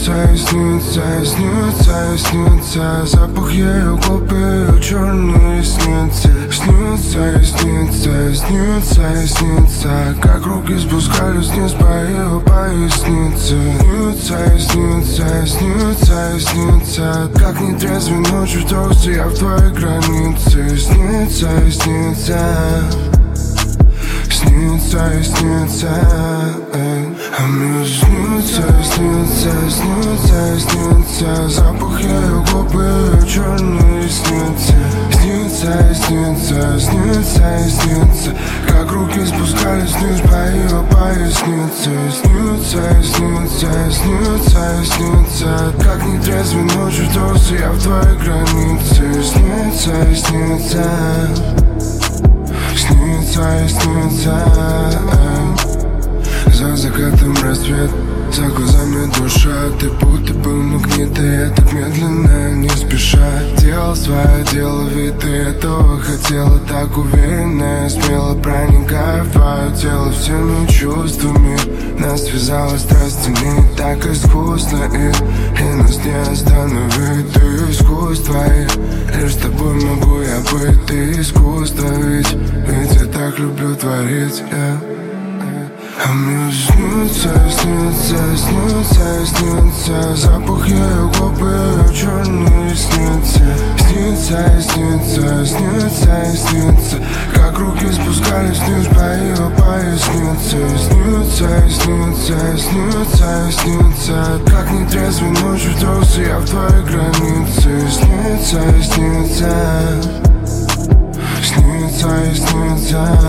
снится и снится, и снится, и снится. Запах ее губ и ее черные ресницы. Снится и снится, и снится, и снится. Как руки спускались вниз по ее пояснице. Снится и снится, и снится, и снится. Как нетрезвый ночью толстый я в твоей границе. Снится и снится, снится и снится, а мне снится, снится, снится, снится. Запах ее губ и ее черные ресницы. Снится и снится, снится и снится. Как руки спускались вниз по ее пояснице. Снится и снится, снится и снится. Как нетрезвый ночью толстый я в твоей границе. Снится и снится, снится и снится. За закатом рассвет, за глазами душа. Ты будто бы магнитная, так медленно, не спеша. Делал свое дело, ведь ты этого хотела. Так уверенно, смело проникая в твое тело всеми чувствами. Нас связала страстями так искусно, и нас не остановить. Ты искусство, и лишь с тобой могу я быть. Ты искусство, ведь я так люблю творить, А мне снится, снится, снится, снится. Запах ее губ и ее черные ресницы. Снится и снится, снится и снится. Как руки спускались вниз по ее пояснице. Снится и снится, снится и снится. Как нетрезвый ночью толстый я в твоей границе. Снится и снится, снится и снится.